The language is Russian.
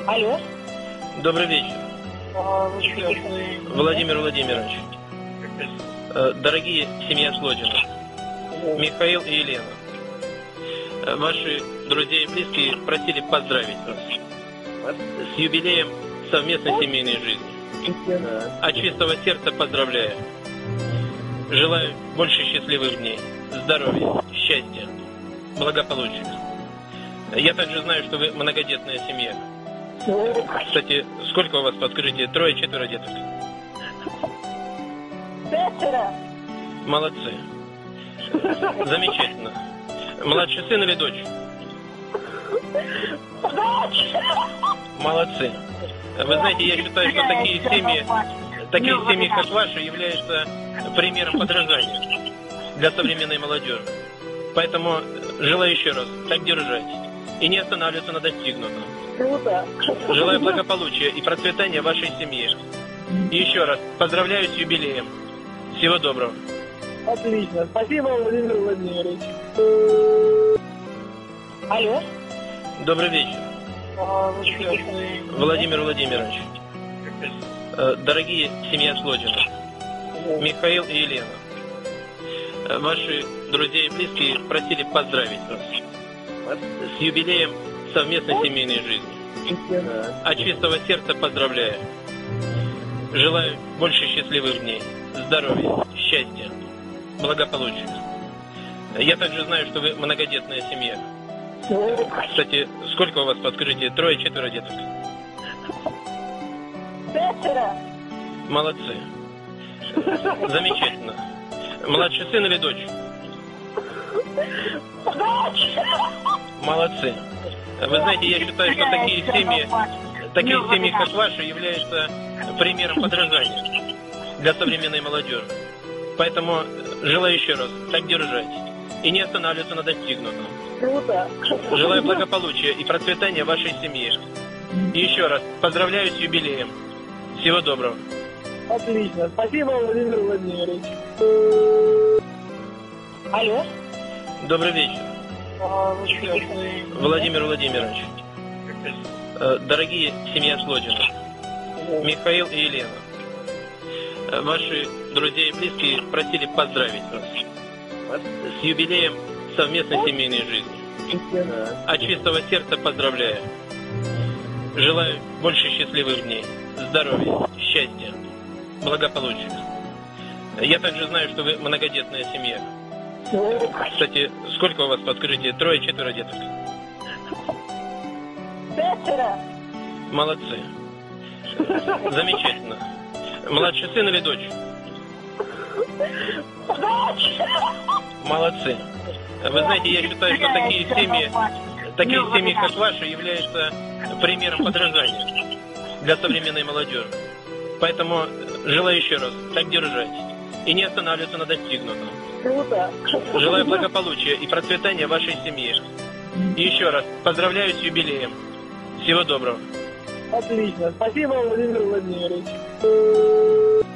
Алло. Добрый вечер, Владимир Владимирович. Дорогие семья Слодина, Михаил и Елена, ваши друзья и близкие просили поздравить вас с юбилеем совместной семейной жизни. От чистого сердца поздравляю. Желаю больше счастливых дней, здоровья, счастья, благополучия. Я также знаю, что вы многодетная семья. Кстати, сколько у вас, подскажите, трое, четверо деток? 5. Молодцы. Замечательно. Младший сын или дочь? Дочь. Молодцы. Вы знаете, я считаю, что такие семьи, как ваши, являются примером подражания для современной молодежи. Поэтому желаю еще раз так держать и не останавливаться на достигнутом. Круто. Желаю благополучия и процветания вашей семье. И еще раз поздравляю с юбилеем. Всего доброго. Отлично. Спасибо, Владимир Владимирович. Алло. Добрый вечер, Владимир Владимирович. Дорогие семья Слодина, Михаил и Елена, ваши друзья и близкие просили поздравить вас с юбилеем совместной семейной жизни. От чистого сердца поздравляю. Желаю больше счастливых дней, здоровья, счастья, благополучия. Я также знаю, что вы многодетная семья. Кстати, сколько у вас, подскажите, трое, четверо деток? 5. Молодцы. Замечательно. Младший сын или дочь? Дочь. Молодцы. Вы знаете, я считаю, что такие семьи, как ваши, являются примером подражания для современной молодежи. Поэтому желаю еще раз так держать и не останавливаться на достигнутом. Круто. Желаю благополучия и процветания вашей семье. И еще раз поздравляю с юбилеем. Всего доброго. Отлично. Спасибо, Владимир Владимирович. Алло. Добрый вечер, Владимир Владимирович. Дорогие семья Слодина, Михаил и Елена, ваши друзья и близкие просили поздравить вас с юбилеем совместной семейной жизни. От чистого сердца поздравляю. Желаю больше счастливых дней, здоровья, счастья, благополучия. Я также знаю, что вы многодетная семья. Кстати, сколько у вас, подскажите, трое, четверо деток? 5. Молодцы. Замечательно. Младший сын или дочь? Дочь. Молодцы. Вы знаете, я считаю, что такие семьи, как ваши, являются примером подражания для современной молодежи. Поэтому желаю еще раз так держать и не останавливаться на достигнутом. Круто. Желаю благополучия и процветания вашей семье. И еще раз поздравляю с юбилеем. Всего доброго. Отлично. Спасибо, Владимир Владимирович.